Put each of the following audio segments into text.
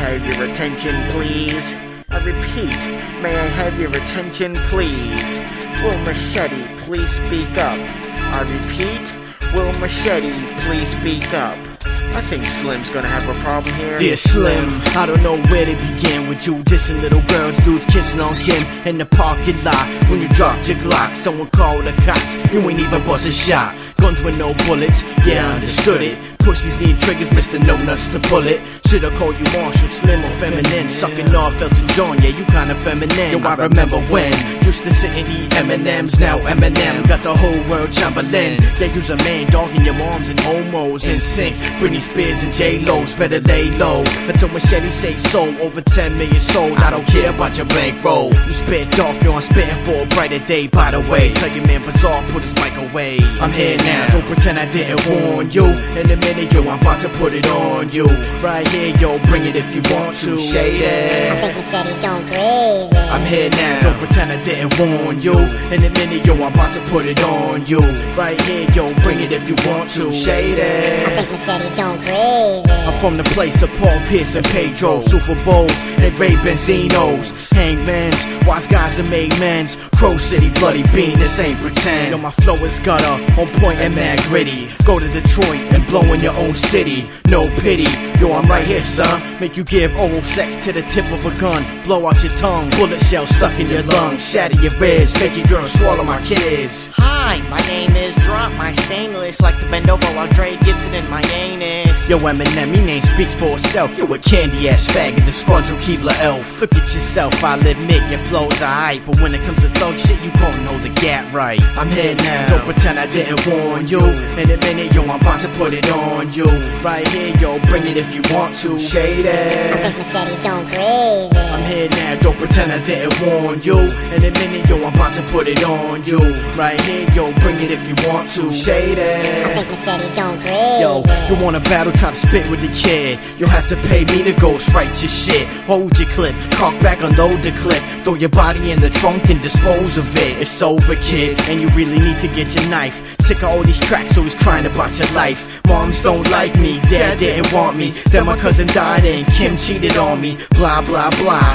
have your attention, please? I repeat, may I have your attention, please? Will Machete please speak up? I repeat, will Machete please speak up? I think Slim's gonna have a problem here. Dear Slim, I don't know where to begin with you dissing little girls, dudes kissing on Kim in the parking lot. When you dropped your Glock, someone called the cops. You ain't even bust a shot. Guns with no bullets, yeah, I understood it. Pussies need triggers, Mr. No Nuts to pull it. Shoulda called you Marshall, Slim or feminine. Sucking off Elton John, yeah, you kinda feminine. Yo, I remember when used to sit and eat M&M's, now Eminem got the whole world Chamberlain. Yeah, you's a man, dogging your moms and homos in sync. Britney Spears and J-Lo's better lay low until Machete say so. Over 10 million sold, I don't care about your bankroll. You spit dark, yo, I'm spitting for a brighter day. By the way, tell your man Bizarre put his mic away. I'm here now, don't pretend I didn't warn you. In a minute, yo, I'm about to put it on you. Right here, yo, bring it if you want to. Shade it. I think Machete's going crazy. I'm here now, don't pretend I didn't warn you. In a minute, yo, I'm about to put it on you. Right here, yo, bring it if you want to. Shade it. I think Machete's going crazy. I'm from the place of Paul Pierce and Pedro, Super Bowls and Ray Benzinos, Hangmans, wise guys and made men's. Crow City, Bloody Bean, this ain't pretend. Yo, my flow is gutter, on point and mad gritty. Go to Detroit and blow in your own city, no pity. Yo, I'm right here, son. Make you give oral sex to the tip of a gun. Blow out your tongue, bullet shell stuck in your lungs. Shatter your ribs, make your girl swallow my kids. Hi, my name is Drop My Stainless. Like to bend over while Dre gives it in my anus. Yo, Eminem, your name speaks for itself. You a candy-ass faggot, disgruntled Keebler elf. Look at yourself, I'll admit your flow's alright, but when it comes to thug shit, you gon' know the gap right. I'm here now, don't pretend I didn't warn you. In a minute, yo, I'm about to put it on you. Right here, yo, bring it if you want to. Shade it. I think Machete's going crazy. I'm here now, don't pretend I didn't warn you. In a minute, yo, I'm about to put it on you. Right here, yo, bring it if you want to. Shade it. I think Machete's going crazy. Yo, you want a battle, try to spit with the kid. You'll have to pay me to ghostwrite your shit. Hold your clip, cock back, unload the clip. Throw your body in the trunk and dispose of it. It's over, kid, and you really need to get your knife. Sick of all these tracks, always crying about your life. Moms don't like me, dad didn't want me. Then my cousin died and Kim cheated on me. Blah, blah, blah,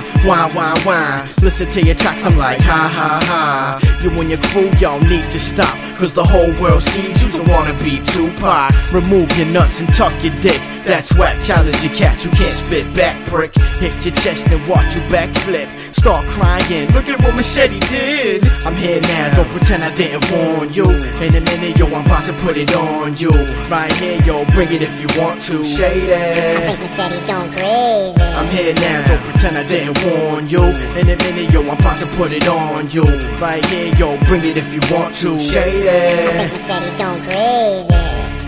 wah. Listen to your tracks, I'm like, ha, ha, ha. You and your crew, y'all need to stop, cause the whole world sees you's a wannabe Tupac. Remove your nuts and tuck your dick. That's whack, challenge your cats who can't spit back, prick. Hit your chest and watch you backflip. Start crying, look at what Machete did. I'm here now, don't pretend I didn't warn you. In a minute, yo, I'm about to put it on you. Right here, yo, bring it if you want to. Shade it. I think Machete's going crazy. I'm here now, don't pretend I didn't warn you. In a minute, yo, I'm about to put it on you. Right here, yo, bring it if you want to. Shade I think it. Machete's going crazy.